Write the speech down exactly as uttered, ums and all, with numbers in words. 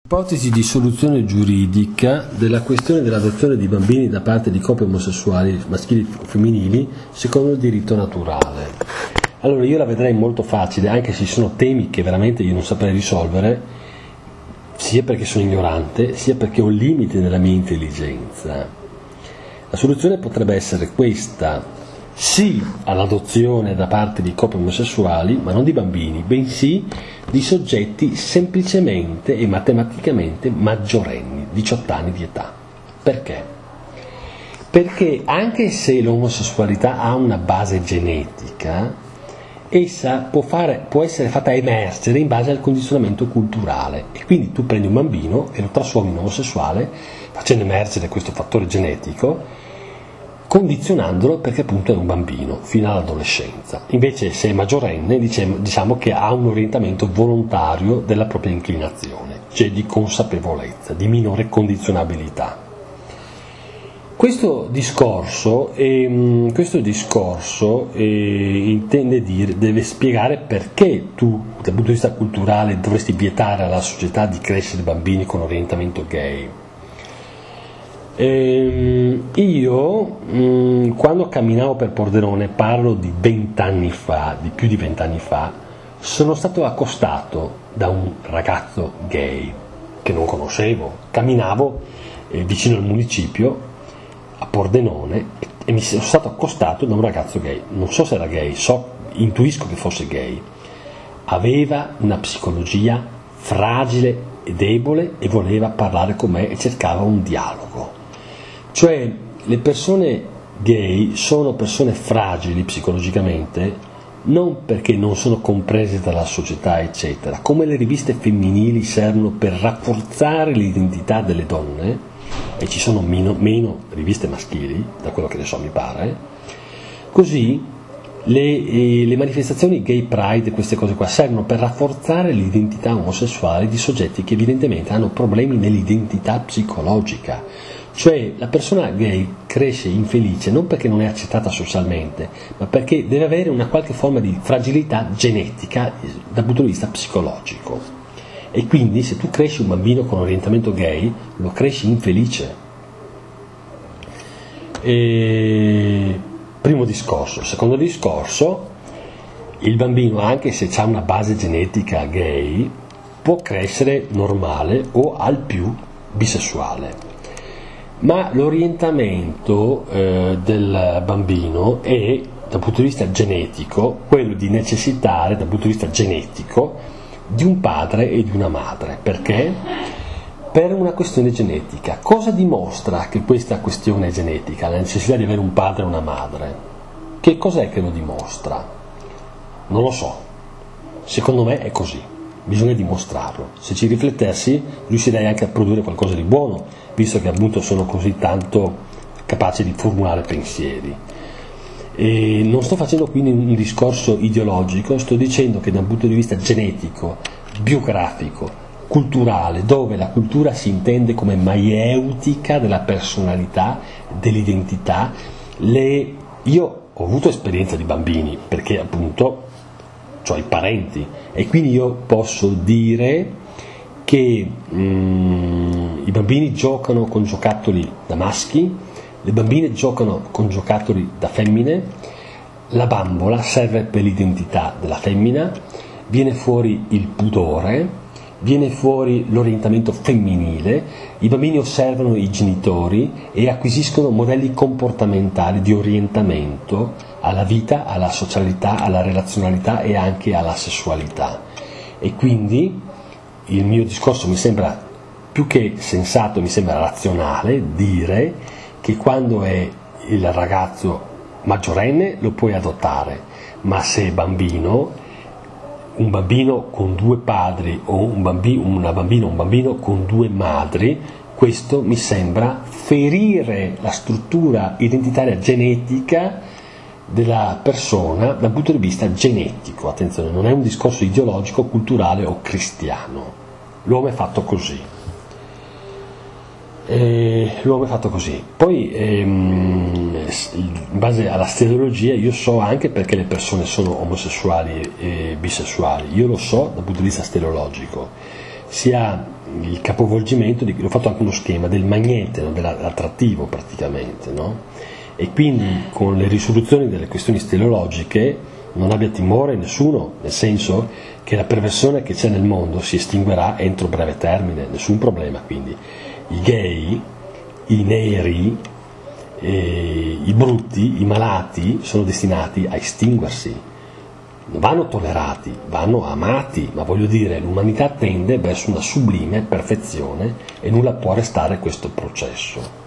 Ipotesi di soluzione giuridica della questione dell'adozione di bambini da parte di coppie omosessuali, maschili o femminili, secondo il diritto naturale. Allora, io la vedrei molto facile, anche se ci sono temi che veramente io non saprei risolvere, sia perché sono ignorante, sia perché ho limiti nella mia intelligenza. La soluzione potrebbe essere questa: sì all'adozione da parte di coppie omosessuali, ma non di bambini, bensì di soggetti semplicemente e matematicamente maggiorenni, diciotto anni di età. Perché? Perché anche se l'omosessualità ha una base genetica, essa può, fare, può essere fatta emergere in base al condizionamento culturale, e quindi tu prendi un bambino e lo trasformi in omosessuale facendo emergere questo fattore genetico, condizionandolo perché appunto è un bambino fino all'adolescenza. Invece se è maggiorenne diciamo, diciamo che ha un orientamento volontario della propria inclinazione, cioè di consapevolezza, di minore condizionabilità. Questo discorso, eh, questo discorso eh, intende dire, deve spiegare perché tu dal punto di vista culturale dovresti vietare alla società di crescere bambini con orientamento gay. Eh, io mh, quando camminavo per Pordenone, parlo di vent'anni fa, di più di vent'anni fa, sono stato accostato da un ragazzo gay che non conoscevo. Camminavo eh, vicino al municipio a Pordenone e, e mi sono stato accostato da un ragazzo gay. Non so se era gay, so, intuisco che fosse gay. Aveva una psicologia fragile e debole e voleva parlare con me e cercava un dialogo. Cioè, le persone gay sono persone fragili psicologicamente non perché non sono comprese dalla società, eccetera. Come le riviste femminili servono per rafforzare l'identità delle donne, e ci sono meno, meno riviste maschili, da quello che ne so mi pare, così le, eh, le manifestazioni gay pride e queste cose qua servono per rafforzare l'identità omosessuale di soggetti che evidentemente hanno problemi nell'identità psicologica. Cioè la persona gay cresce infelice non perché non è accettata socialmente, ma perché deve avere una qualche forma di fragilità genetica dal punto di vista psicologico. E quindi se tu cresci un bambino con orientamento gay, lo cresci infelice. E... primo discorso. Secondo discorso, il bambino, anche se ha una base genetica gay, può crescere normale o al più bisessuale. Ma l'orientamento eh, del bambino è, dal punto di vista genetico, quello di necessitare, dal punto di vista genetico, di un padre e di una madre. Perché? Per una questione genetica. Cosa dimostra che questa questione è genetica, la necessità di avere un padre e una madre? Che cos'è che lo dimostra? Non lo so. Secondo me è così. Bisogna dimostrarlo. Se ci riflettessi riuscirei anche a produrre qualcosa di buono, visto che appunto sono così tanto capace di formulare pensieri. E non sto facendo quindi un discorso ideologico, sto dicendo che da un punto di vista genetico, biografico, culturale, dove la cultura si intende come maieutica della personalità, dell'identità, le... io ho avuto esperienza di bambini, perché appunto ho i parenti, e quindi io posso dire che mm, i bambini giocano con giocattoli da maschi, le bambine giocano con giocattoli da femmine, la bambola serve per l'identità della femmina, viene fuori il pudore, viene fuori l'orientamento femminile, i bambini osservano i genitori e acquisiscono modelli comportamentali di orientamento alla vita, alla socialità, alla relazionalità e anche alla sessualità. E quindi il mio discorso mi sembra più che sensato, mi sembra razionale dire che quando è il ragazzo maggiorenne lo puoi adottare, ma se è bambino, un bambino con due padri o un bambino, una bambina o un bambino con due madri, questo mi sembra ferire la struttura identitaria genetica della persona dal punto di vista genetico. Attenzione, non è un discorso ideologico, culturale o cristiano. L'uomo è fatto così. E l'uomo è fatto così. Poi ehm, in base alla stereologia io so anche perché le persone sono omosessuali e bisessuali. Io lo so dal punto di vista stereologico. Sia il capovolgimento, di, ho fatto anche uno schema del magnete, no? Dell'attrattivo praticamente, no? E quindi con le risoluzioni delle questioni teleologiche non abbia timore nessuno, nel senso che la perversione che c'è nel mondo si estinguerà entro breve termine, nessun problema. Quindi i gay, i neri, eh, i brutti, i malati sono destinati a estinguersi, non vanno tollerati, vanno amati, ma voglio dire, l'umanità tende verso una sublime perfezione e nulla può arrestare questo processo.